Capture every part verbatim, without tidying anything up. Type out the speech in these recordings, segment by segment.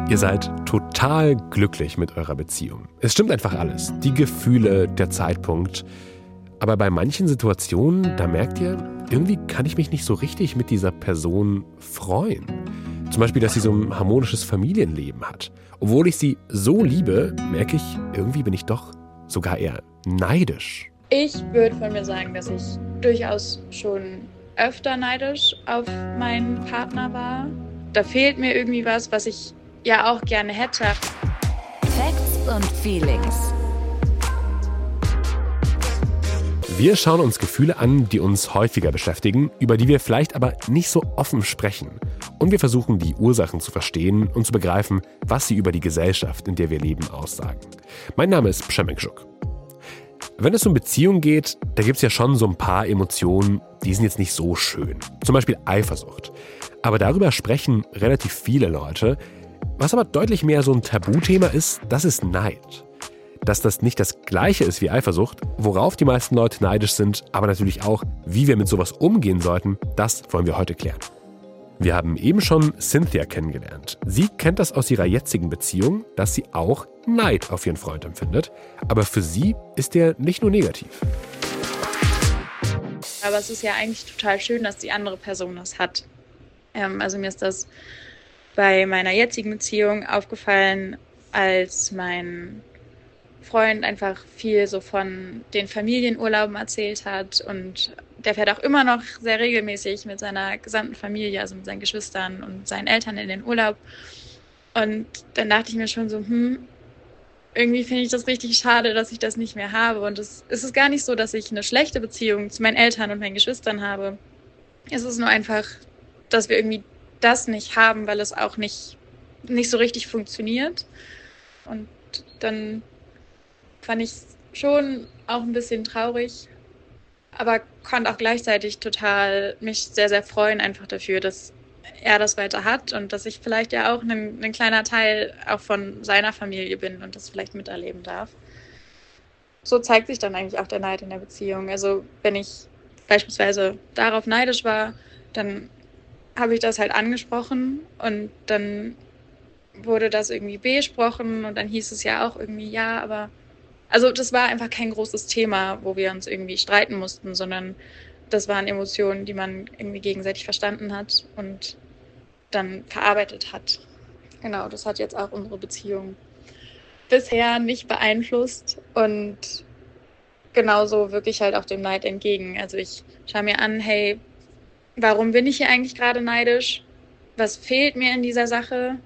Ihr seid total glücklich mit eurer Beziehung. Es stimmt einfach alles. Die Gefühle, der Zeitpunkt. Aber bei manchen Situationen, da merkt ihr, irgendwie kann ich mich nicht so richtig mit dieser Person freuen. Zum Beispiel, dass sie so ein harmonisches Familienleben hat. Obwohl ich sie so liebe, merke ich, irgendwie bin ich doch sogar eher neidisch. Ich würde von mir sagen, dass ich durchaus schon öfter neidisch auf meinen Partner war. Da fehlt mir irgendwie was, was ich ja auch gerne hätte. Facts und Feelings. Wir schauen uns Gefühle an, die uns häufiger beschäftigen, über die wir vielleicht aber nicht so offen sprechen. Und wir versuchen, die Ursachen zu verstehen und zu begreifen, was sie über die Gesellschaft, in der wir leben, aussagen. Mein Name ist Przemysl. Wenn es um Beziehungen geht, da gibt es ja schon so ein paar Emotionen, die sind jetzt nicht so schön. Zum Beispiel Eifersucht. Aber darüber sprechen relativ viele Leute. Was aber deutlich mehr so ein Tabuthema ist, das ist Neid. Dass das nicht das Gleiche ist wie Eifersucht, worauf die meisten Leute neidisch sind, aber natürlich auch, wie wir mit sowas umgehen sollten, das wollen wir heute klären. Wir haben eben schon Cynthia kennengelernt. Sie kennt das aus ihrer jetzigen Beziehung, dass sie auch Neid auf ihren Freund empfindet. Aber für sie ist der nicht nur negativ. Aber es ist ja eigentlich total schön, dass die andere Person das hat. Ähm, also mir ist das bei meiner jetzigen Beziehung aufgefallen, als mein Freund einfach viel so von den Familienurlauben erzählt hat und der fährt auch immer noch sehr regelmäßig mit seiner gesamten Familie, also mit seinen Geschwistern und seinen Eltern in den Urlaub. Und dann dachte ich mir schon so, hm, irgendwie finde ich das richtig schade, dass ich das nicht mehr habe. Und es, es ist gar nicht so, dass ich eine schlechte Beziehung zu meinen Eltern und meinen Geschwistern habe. Es ist nur einfach, dass wir irgendwie das nicht haben, weil es auch nicht, nicht so richtig funktioniert. Und dann fand ich schon auch ein bisschen traurig, aber konnte auch gleichzeitig total mich sehr, sehr freuen einfach dafür, dass er das weiter hat und dass ich vielleicht ja auch ein, ein kleiner Teil auch von seiner Familie bin und das vielleicht miterleben darf. So zeigt sich dann eigentlich auch der Neid in der Beziehung. Also wenn ich beispielsweise darauf neidisch war, dann habe ich das halt angesprochen und dann wurde das irgendwie besprochen und dann hieß es ja auch irgendwie, ja, aber also das war einfach kein großes Thema, wo wir uns irgendwie streiten mussten, sondern das waren Emotionen, die man irgendwie gegenseitig verstanden hat und dann verarbeitet hat. Genau, das hat jetzt auch unsere Beziehung bisher nicht beeinflusst und genauso wirklich halt auch dem Neid entgegen. Also ich schaue mir an, hey, warum bin ich hier eigentlich gerade neidisch? Was fehlt mir in dieser Sache?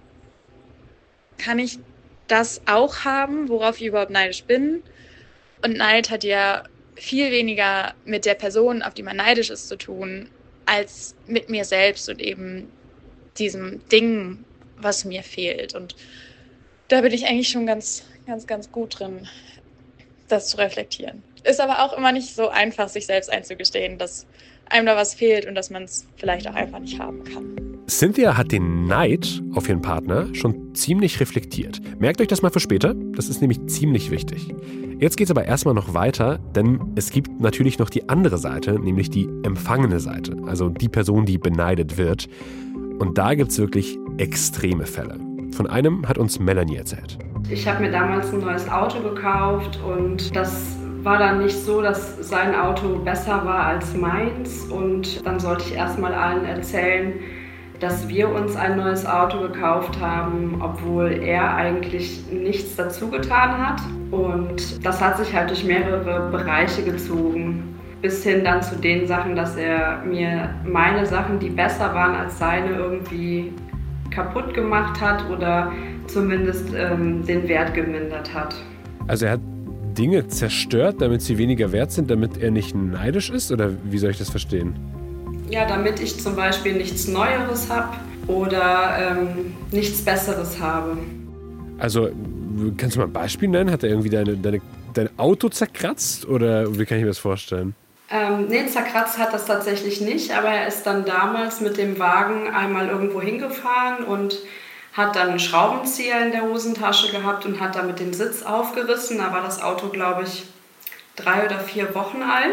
Kann ich das auch haben, worauf ich überhaupt neidisch bin? Und Neid hat ja viel weniger mit der Person, auf die man neidisch ist, zu tun, als mit mir selbst und eben diesem Ding, was mir fehlt. Und da bin ich eigentlich schon ganz, ganz, ganz gut drin, das zu reflektieren. Ist aber auch immer nicht so einfach, sich selbst einzugestehen, dass einem da was fehlt und dass man es vielleicht auch einfach nicht haben kann. Cynthia hat den Neid auf ihren Partner schon ziemlich reflektiert. Merkt euch das mal für später, das ist nämlich ziemlich wichtig. Jetzt geht es aber erstmal noch weiter, denn es gibt natürlich noch die andere Seite, nämlich die empfangene Seite, also die Person, die beneidet wird. Und da gibt es wirklich extreme Fälle. Von einem hat uns Melanie erzählt. Ich habe mir damals ein neues Auto gekauft und das war dann nicht so, dass sein Auto besser war als meins. Und dann sollte ich erstmal allen erzählen, dass wir uns ein neues Auto gekauft haben, obwohl er eigentlich nichts dazu getan hat. Und das hat sich halt durch mehrere Bereiche gezogen, bis hin dann zu den Sachen, dass er mir meine Sachen, die besser waren als seine, irgendwie kaputt gemacht hat oder zumindest ähm, den Wert gemindert hat. Also er hat Dinge zerstört, damit sie weniger wert sind, damit er nicht neidisch ist? Oder wie soll ich das verstehen? Ja, damit ich zum Beispiel nichts Neueres habe oder ähm, nichts Besseres habe. Also, kannst du mal ein Beispiel nennen? Hat er irgendwie deine, deine, dein Auto zerkratzt? Oder wie kann ich mir das vorstellen? Ähm, nee, zerkratzt hat das tatsächlich nicht, aber er ist dann damals mit dem Wagen einmal irgendwo hingefahren und hat dann einen Schraubenzieher in der Hosentasche gehabt und hat damit den Sitz aufgerissen. Da war das Auto, glaube ich, drei oder vier Wochen alt.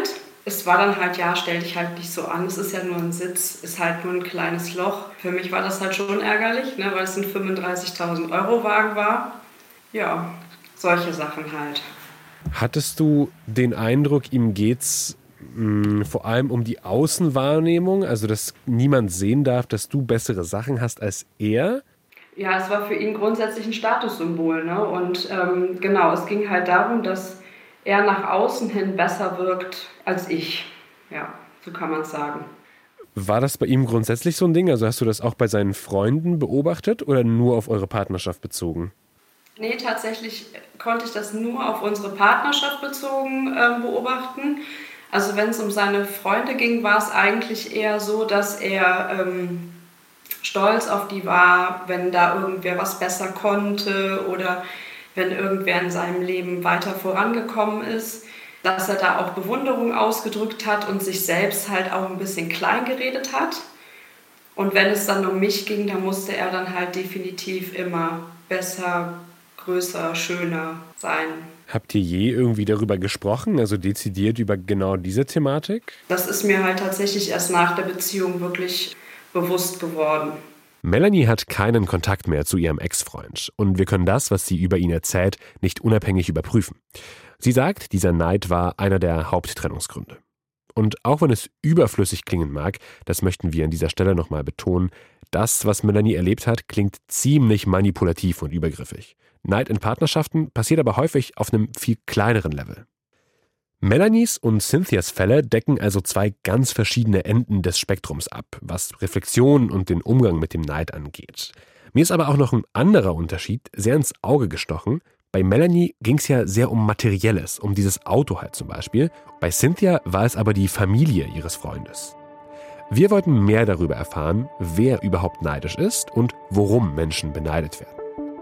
es war dann halt, ja, stell dich halt nicht so an, es ist ja nur ein Sitz, ist halt nur ein kleines Loch. Für mich war das halt schon ärgerlich, ne, weil es ein fünfunddreißigtausend Euro Wagen war. Ja, solche Sachen halt. Hattest du den Eindruck, ihm geht's mh, vor allem um die Außenwahrnehmung, also dass niemand sehen darf, dass du bessere Sachen hast als er? Ja, es war für ihn grundsätzlich ein Statussymbol, ne? Und ähm, genau, es ging halt darum, dass er nach außen hin besser wirkt als ich. Ja, so kann man es sagen. War das bei ihm grundsätzlich so ein Ding? Also hast du das auch bei seinen Freunden beobachtet oder nur auf eure Partnerschaft bezogen? Nee, tatsächlich konnte ich das nur auf unsere Partnerschaft bezogen äh, beobachten. Also wenn es um seine Freunde ging, war es eigentlich eher so, dass er ähm, stolz auf die war, wenn da irgendwer was besser konnte oder wenn irgendwer in seinem Leben weiter vorangekommen ist, dass er da auch Bewunderung ausgedrückt hat und sich selbst halt auch ein bisschen klein geredet hat. Und wenn es dann um mich ging, dann musste er dann halt definitiv immer besser, größer, schöner sein. Habt ihr je irgendwie darüber gesprochen, also dezidiert über genau diese Thematik? Das ist mir halt tatsächlich erst nach der Beziehung wirklich bewusst geworden. Melanie hat keinen Kontakt mehr zu ihrem Ex-Freund und wir können das, was sie über ihn erzählt, nicht unabhängig überprüfen. Sie sagt, dieser Neid war einer der Haupttrennungsgründe. Und auch wenn es überflüssig klingen mag, das möchten wir an dieser Stelle nochmal betonen, das, was Melanie erlebt hat, klingt ziemlich manipulativ und übergriffig. Neid in Partnerschaften passiert aber häufig auf einem viel kleineren Level. Melanies und Cynthias Fälle decken also zwei ganz verschiedene Enden des Spektrums ab, was Reflexion und den Umgang mit dem Neid angeht. Mir ist aber auch noch ein anderer Unterschied sehr ins Auge gestochen. Bei Melanie ging es ja sehr um Materielles, um dieses Auto halt zum Beispiel. Bei Cynthia war es aber die Familie ihres Freundes. Wir wollten mehr darüber erfahren, wer überhaupt neidisch ist und worum Menschen beneidet werden.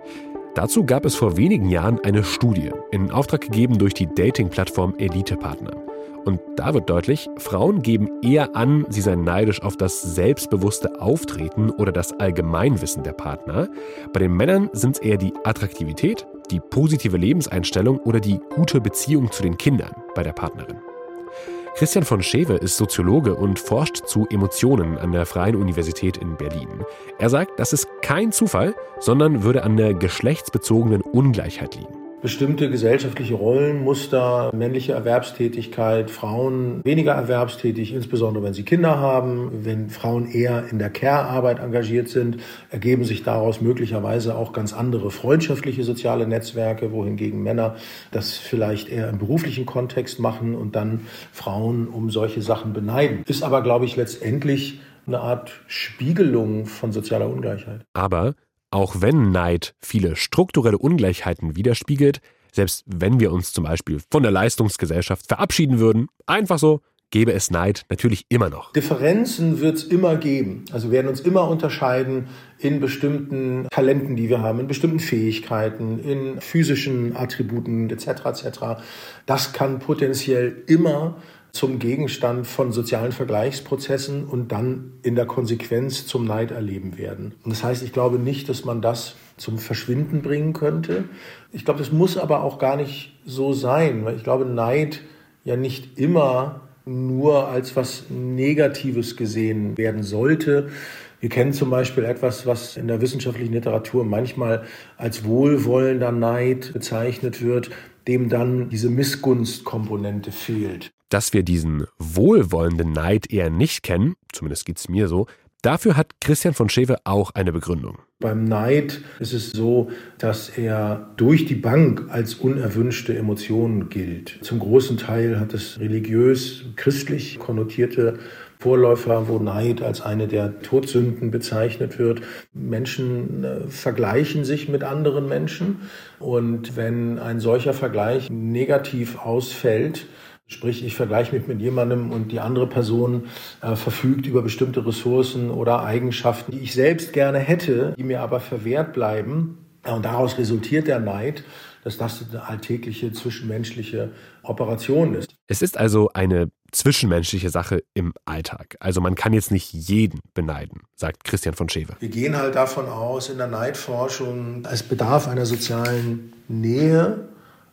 Dazu gab es vor wenigen Jahren eine Studie, in Auftrag gegeben durch die Dating-Plattform Elite-Partner. Und da wird deutlich, Frauen geben eher an, sie seien neidisch auf das selbstbewusste Auftreten oder das Allgemeinwissen der Partner. Bei den Männern sind es eher die Attraktivität, die positive Lebenseinstellung oder die gute Beziehung zu den Kindern bei der Partnerin. Christian von Schewe ist Soziologe und forscht zu Emotionen an der Freien Universität in Berlin. Er sagt, das ist kein Zufall, sondern würde an der geschlechtsbezogenen Ungleichheit liegen. Bestimmte gesellschaftliche Rollenmuster, männliche Erwerbstätigkeit, Frauen weniger erwerbstätig, insbesondere wenn sie Kinder haben, wenn Frauen eher in der Care-Arbeit engagiert sind, ergeben sich daraus möglicherweise auch ganz andere freundschaftliche soziale Netzwerke, wohingegen Männer das vielleicht eher im beruflichen Kontext machen und dann Frauen um solche Sachen beneiden. Ist aber, glaube ich, letztendlich eine Art Spiegelung von sozialer Ungleichheit. Aber auch wenn Neid viele strukturelle Ungleichheiten widerspiegelt, selbst wenn wir uns zum Beispiel von der Leistungsgesellschaft verabschieden würden, einfach so, gäbe es Neid natürlich immer noch. Differenzen wird es immer geben. Also wir werden uns immer unterscheiden in bestimmten Talenten, die wir haben, in bestimmten Fähigkeiten, in physischen Attributen et cetera et cetera. Das kann potenziell immer zum Gegenstand von sozialen Vergleichsprozessen und dann in der Konsequenz zum Neid erleben werden. Und das heißt, ich glaube nicht, dass man das zum Verschwinden bringen könnte. Ich glaube, das muss aber auch gar nicht so sein, weil ich glaube, Neid ja nicht immer nur als was Negatives gesehen werden sollte. Wir kennen zum Beispiel etwas, was in der wissenschaftlichen Literatur manchmal als wohlwollender Neid bezeichnet wird, dem dann diese Missgunstkomponente fehlt. Dass wir diesen wohlwollenden Neid eher nicht kennen, zumindest geht es mir so, dafür hat Christian von Schewe auch eine Begründung. Beim Neid ist es so, dass er durch die Bank als unerwünschte Emotion gilt. Zum großen Teil hat es religiös, christlich konnotierte Vorläufer, wo Neid als eine der Todsünden bezeichnet wird. Menschen äh, vergleichen sich mit anderen Menschen und wenn ein solcher Vergleich negativ ausfällt, sprich, ich vergleiche mich mit jemandem und die andere Person äh, verfügt über bestimmte Ressourcen oder Eigenschaften, die ich selbst gerne hätte, die mir aber verwehrt bleiben. Und daraus resultiert der Neid, dass das eine alltägliche zwischenmenschliche Operation ist. Es ist also eine zwischenmenschliche Sache im Alltag. Also man kann jetzt nicht jeden beneiden, sagt Christian von Schewe. Wir gehen halt davon aus in der Neidforschung, es bedarf einer sozialen Nähe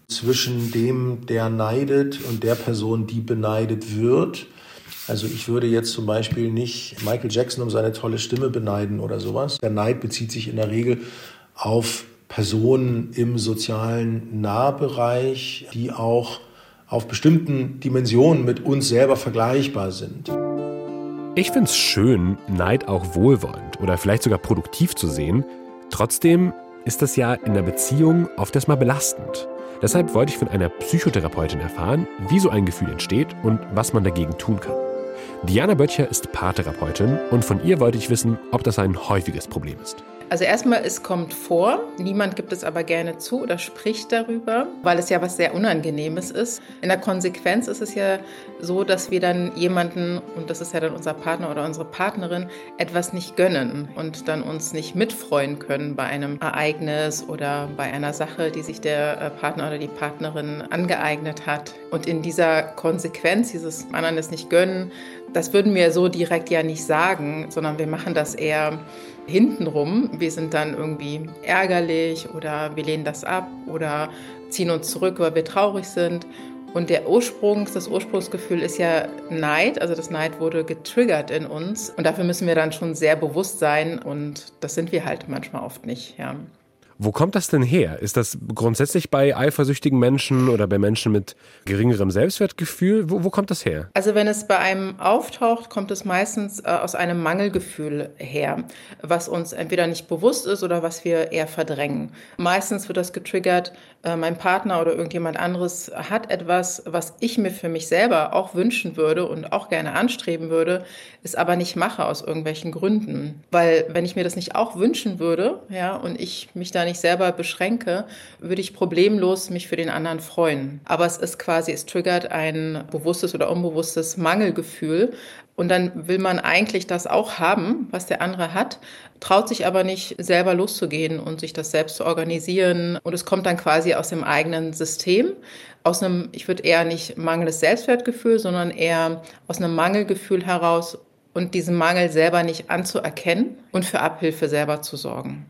zwischen dem, der neidet und der Person, die beneidet wird. Also ich würde jetzt zum Beispiel nicht Michael Jackson um seine tolle Stimme beneiden oder sowas. Der Neid bezieht sich in der Regel auf Personen im sozialen Nahbereich, die auch auf bestimmten Dimensionen mit uns selber vergleichbar sind. Ich finde es schön, Neid auch wohlwollend oder vielleicht sogar produktiv zu sehen. Trotzdem ist das ja in der Beziehung oft erstmal belastend. Deshalb wollte ich von einer Psychotherapeutin erfahren, wie so ein Gefühl entsteht und was man dagegen tun kann. Diana Böttcher ist Paartherapeutin und von ihr wollte ich wissen, ob das ein häufiges Problem ist. Also erstmal, es kommt vor, niemand gibt es aber gerne zu oder spricht darüber, weil es ja was sehr Unangenehmes ist. In der Konsequenz ist es ja so, dass wir dann jemanden, und das ist ja dann unser Partner oder unsere Partnerin, etwas nicht gönnen und dann uns nicht mitfreuen können bei einem Ereignis oder bei einer Sache, die sich der Partner oder die Partnerin angeeignet hat. Und in dieser Konsequenz, dieses anderen es nicht gönnen, das würden wir so direkt ja nicht sagen, sondern wir machen das eher hintenrum. Wir sind dann irgendwie ärgerlich oder wir lehnen das ab oder ziehen uns zurück, weil wir traurig sind. Und der Ursprung, das Ursprungsgefühl ist ja Neid, also das Neid wurde getriggert in uns und dafür müssen wir dann schon sehr bewusst sein und das sind wir halt manchmal oft nicht, ja. Wo kommt das denn her? Ist das grundsätzlich bei eifersüchtigen Menschen oder bei Menschen mit geringerem Selbstwertgefühl? Wo, wo kommt das her? Also wenn es bei einem auftaucht, kommt es meistens äh, aus einem Mangelgefühl her, was uns entweder nicht bewusst ist oder was wir eher verdrängen. Meistens wird das getriggert, äh, mein Partner oder irgendjemand anderes hat etwas, was ich mir für mich selber auch wünschen würde und auch gerne anstreben würde, es aber nicht mache aus irgendwelchen Gründen. Weil wenn ich mir das nicht auch wünschen würde, ja, und ich mich da nicht selber beschränke, würde ich problemlos mich für den anderen freuen. Aber es ist quasi, es triggert ein bewusstes oder unbewusstes Mangelgefühl. Und dann will man eigentlich das auch haben, was der andere hat, traut sich aber nicht, selber loszugehen und sich das selbst zu organisieren. Und es kommt dann quasi aus dem eigenen System, aus einem, ich würde eher nicht mangelndes Selbstwertgefühl, sondern eher aus einem Mangelgefühl heraus und diesen Mangel selber nicht anzuerkennen und für Abhilfe selber zu sorgen.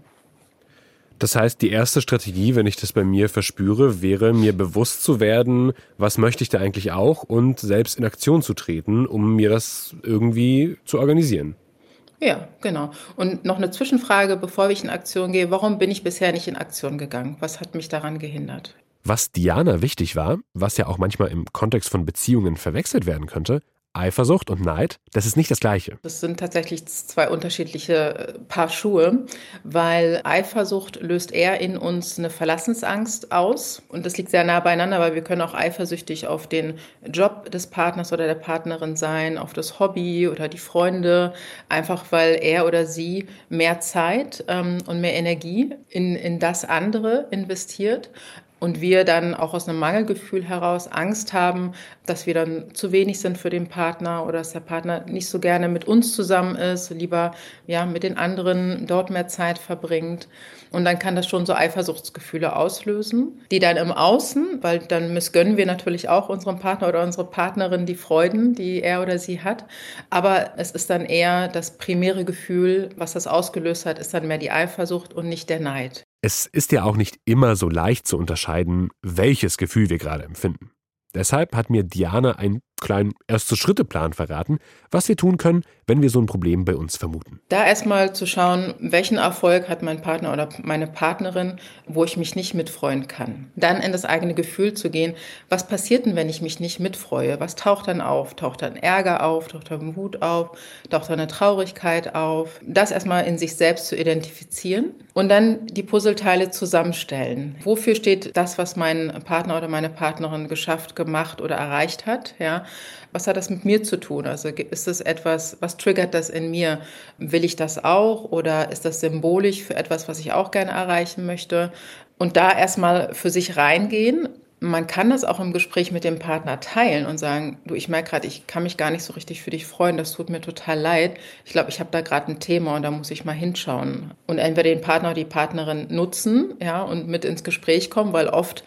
Das heißt, die erste Strategie, wenn ich das bei mir verspüre, wäre, mir bewusst zu werden, was möchte ich da eigentlich auch und selbst in Aktion zu treten, um mir das irgendwie zu organisieren. Ja, genau. Und noch eine Zwischenfrage, bevor ich in Aktion gehe. Warum bin ich bisher nicht in Aktion gegangen? Was hat mich daran gehindert? Was Diana wichtig war, was ja auch manchmal im Kontext von Beziehungen verwechselt werden könnte, Eifersucht und Neid, das ist nicht das Gleiche. Das sind tatsächlich zwei unterschiedliche Paar Schuhe, weil Eifersucht löst eher in uns eine Verlassensangst aus. Und das liegt sehr nah beieinander, weil wir können auch eifersüchtig auf den Job des Partners oder der Partnerin sein, auf das Hobby oder die Freunde, einfach weil er oder sie mehr Zeit ähm, und mehr Energie in, in das andere investiert. Und wir dann auch aus einem Mangelgefühl heraus Angst haben, dass wir dann zu wenig sind für den Partner oder dass der Partner nicht so gerne mit uns zusammen ist, lieber ja, mit den anderen dort mehr Zeit verbringt. Und dann kann das schon so Eifersuchtsgefühle auslösen, die dann im Außen, weil dann missgönnen wir natürlich auch unserem Partner oder unserer Partnerin die Freuden, die er oder sie hat. Aber es ist dann eher das primäre Gefühl, was das ausgelöst hat, ist dann mehr die Eifersucht und nicht der Neid. Es ist ja auch nicht immer so leicht zu unterscheiden, welches Gefühl wir gerade empfinden. Deshalb hat mir Diana einen kleinen Erste-Schritte-Plan verraten, was wir tun können, wenn wir so ein Problem bei uns vermuten. Da erstmal zu schauen, welchen Erfolg hat mein Partner oder meine Partnerin, wo ich mich nicht mitfreuen kann. Dann in das eigene Gefühl zu gehen, was passiert denn, wenn ich mich nicht mitfreue? Was taucht dann auf? Taucht dann Ärger auf? Taucht dann Wut auf? Taucht dann eine Traurigkeit auf? Das erstmal in sich selbst zu identifizieren und dann die Puzzleteile zusammenstellen. Wofür steht das, was mein Partner oder meine Partnerin geschafft, gemacht oder erreicht hat? Ja? Was hat das mit mir zu tun? Also ist das etwas, was triggert das in mir? Will ich das auch oder ist das symbolisch für etwas, was ich auch gerne erreichen möchte? Und da erstmal für sich reingehen. Man kann das auch im Gespräch mit dem Partner teilen und sagen, du, ich merke gerade, ich kann mich gar nicht so richtig für dich freuen, das tut mir total leid. Ich glaube, ich habe da gerade ein Thema und da muss ich mal hinschauen. Und entweder den Partner oder die Partnerin nutzen, ja, und mit ins Gespräch kommen, weil oft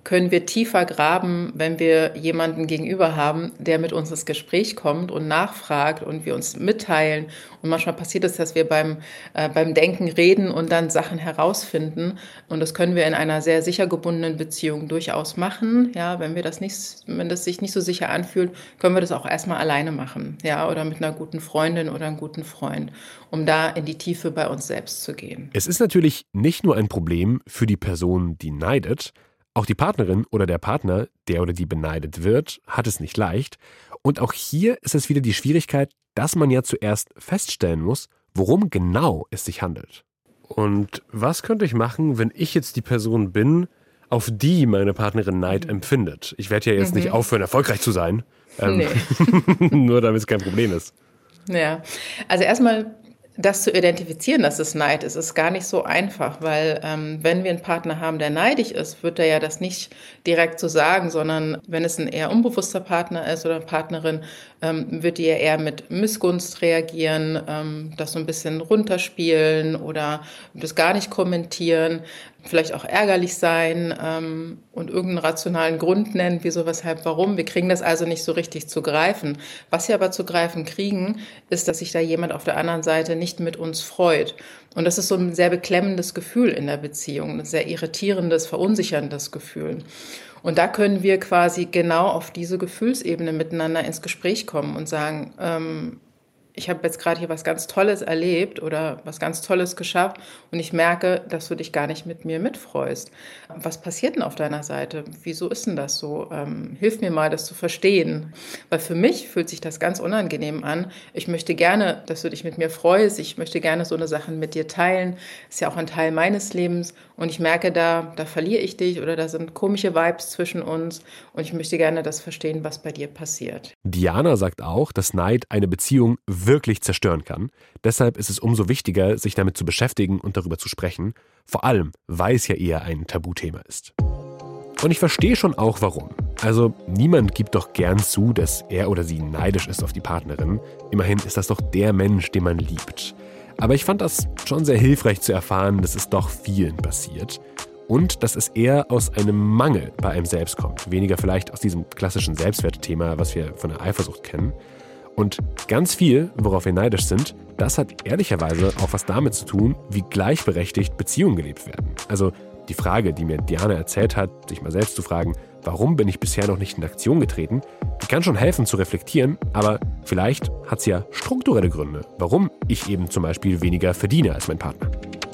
können wir tiefer graben, wenn wir jemanden gegenüber haben, der mit uns ins Gespräch kommt und nachfragt und wir uns mitteilen. Und manchmal passiert es, dass wir beim, äh, beim Denken reden und dann Sachen herausfinden. Und das können wir in einer sehr sicher gebundenen Beziehung durchaus machen. Ja, wenn wir das nicht, wenn das sich nicht so sicher anfühlt, können wir das auch erstmal alleine machen. Ja, oder mit einer guten Freundin oder einem guten Freund, um da in die Tiefe bei uns selbst zu gehen. Es ist natürlich nicht nur ein Problem für die Person, die neidet. Auch die Partnerin oder der Partner, der oder die beneidet wird, hat es nicht leicht. Und auch hier ist es wieder die Schwierigkeit, dass man ja zuerst feststellen muss, worum genau es sich handelt. Und was könnte ich machen, wenn ich jetzt die Person bin, auf die meine Partnerin Neid mhm. empfindet? Ich werde ja jetzt mhm. nicht aufhören, erfolgreich zu sein. Ähm, nee. Nur damit es kein Problem ist. Ja, also erstmal das zu identifizieren, dass es Neid ist, ist gar nicht so einfach, weil ähm, wenn wir einen Partner haben, der neidisch ist, wird er ja das nicht direkt so sagen, sondern wenn es ein eher unbewusster Partner ist oder Partnerin, ähm, wird die ja eher mit Missgunst reagieren, ähm, das so ein bisschen runterspielen oder das gar nicht kommentieren, vielleicht auch ärgerlich sein ähm, und irgendeinen rationalen Grund nennen, wieso, weshalb, warum. Wir kriegen das also nicht so richtig zu greifen. Was wir aber zu greifen kriegen, ist, dass sich da jemand auf der anderen Seite nicht mit uns freut. Und das ist so ein sehr beklemmendes Gefühl in der Beziehung, ein sehr irritierendes, verunsicherndes Gefühl. Und da können wir quasi genau auf diese Gefühlsebene miteinander ins Gespräch kommen und sagen, ähm, ich habe jetzt gerade hier was ganz Tolles erlebt oder was ganz Tolles geschafft und ich merke, dass du dich gar nicht mit mir mitfreust. Was passiert denn auf deiner Seite? Wieso ist denn das so? Ähm, hilf mir mal, das zu verstehen. Weil für mich fühlt sich das ganz unangenehm an. Ich möchte gerne, dass du dich mit mir freust. Ich möchte gerne so eine Sachen mit dir teilen. Ist ja auch ein Teil meines Lebens. Und ich merke, da, da verliere ich dich oder da sind komische Vibes zwischen uns. Und ich möchte gerne das verstehen, was bei dir passiert. Diana sagt auch, dass Neid eine Beziehung wirklich zerstören kann. Deshalb ist es umso wichtiger, sich damit zu beschäftigen und darüber zu sprechen, vor allem, weil es ja eher ein Tabuthema ist. Und ich verstehe schon auch, warum. Also niemand gibt doch gern zu, dass er oder sie neidisch ist auf die Partnerin. Immerhin ist das doch der Mensch, den man liebt. Aber ich fand das schon sehr hilfreich zu erfahren, dass es doch vielen passiert. Und dass es eher aus einem Mangel bei einem selbst kommt. Weniger vielleicht aus diesem klassischen Selbstwertthema, was wir von der Eifersucht kennen. Und ganz viel, worauf wir neidisch sind, das hat ehrlicherweise auch was damit zu tun, wie gleichberechtigt Beziehungen gelebt werden. Also die Frage, die mir Diana erzählt hat, sich mal selbst zu fragen, warum bin ich bisher noch nicht in Aktion getreten, die kann schon helfen zu reflektieren, aber vielleicht hat sie ja strukturelle Gründe, warum ich eben zum Beispiel weniger verdiene als mein Partner.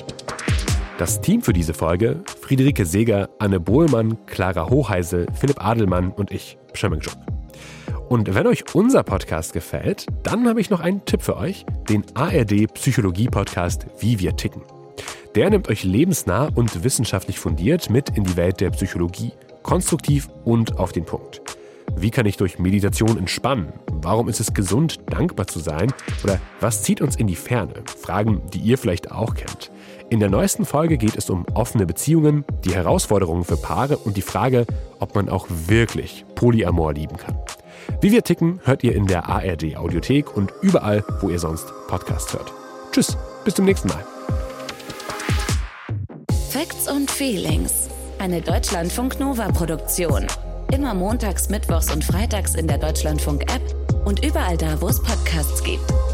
Das Team für diese Folge: Friederike Seeger, Anne Bohlmann, Clara Hoheisel, Philipp Adelmann und ich, Pschemming-Schuck. Und wenn euch unser Podcast gefällt, dann habe ich noch einen Tipp für euch, den A R D-Psychologie-Podcast Wie wir ticken. Der nimmt euch lebensnah und wissenschaftlich fundiert mit in die Welt der Psychologie, konstruktiv und auf den Punkt. Wie kann ich durch Meditation entspannen? Warum ist es gesund, dankbar zu sein? Oder was zieht uns in die Ferne? Fragen, die ihr vielleicht auch kennt. In der neuesten Folge geht es um offene Beziehungen, die Herausforderungen für Paare und die Frage, ob man auch wirklich Polyamor lieben kann. Wie wir ticken, hört ihr in der A R D-Audiothek und überall, wo ihr sonst Podcasts hört. Tschüss, bis zum nächsten Mal. Facts und Feelings, eine Deutschlandfunk-Nova-Produktion. Immer montags, mittwochs und freitags in der Deutschlandfunk-App und überall da, wo es Podcasts gibt.